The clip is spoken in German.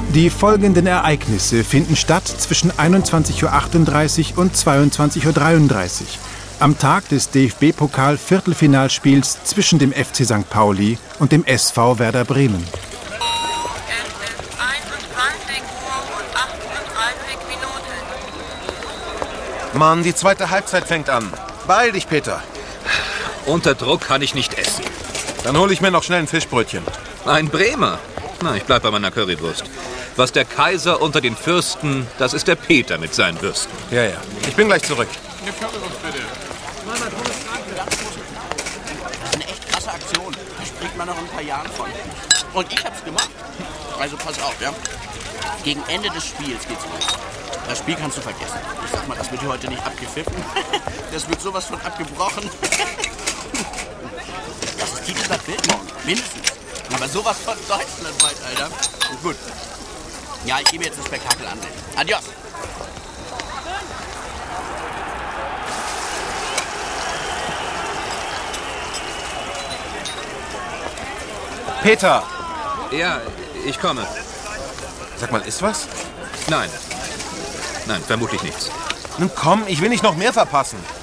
Die folgenden Ereignisse finden statt zwischen 21:38 Uhr und 22:33 Uhr am Tag des DFB-Pokal-Viertelfinalspiels zwischen dem FC St. Pauli und dem SV Werder Bremen. Es ist 21:38 Uhr. Mann, die zweite Halbzeit fängt an. Beeil dich, Peter. Unter Druck kann ich nicht essen. Dann hole ich mir noch schnell ein Fischbrötchen. Ein Bremer? Na, ich bleib bei meiner Currywurst. Was der Kaiser unter den Fürsten, das ist der Peter mit seinen Würsten. Ja. Ich bin gleich zurück. Eine Currywurst, bitte. Das ist eine echt krasse Aktion. Da spricht man noch in ein paar Jahren von. Und ich hab's gemacht. Also pass auf, ja. Gegen Ende des Spiels geht's los. Das Spiel kannst du vergessen. Ich sag mal, das wird hier heute nicht abgepfiffen. Das wird sowas von abgebrochen. Das ist Titelblatt Bild morgen. Mindestens. Aber sowas von deutschlandweit, Alter. Gut. Ja, ich gebe jetzt das Spektakel an. Adios. Peter! Ja, ich komme. Sag mal, ist was? Nein, vermutlich nichts. Nun komm, ich will nicht noch mehr verpassen.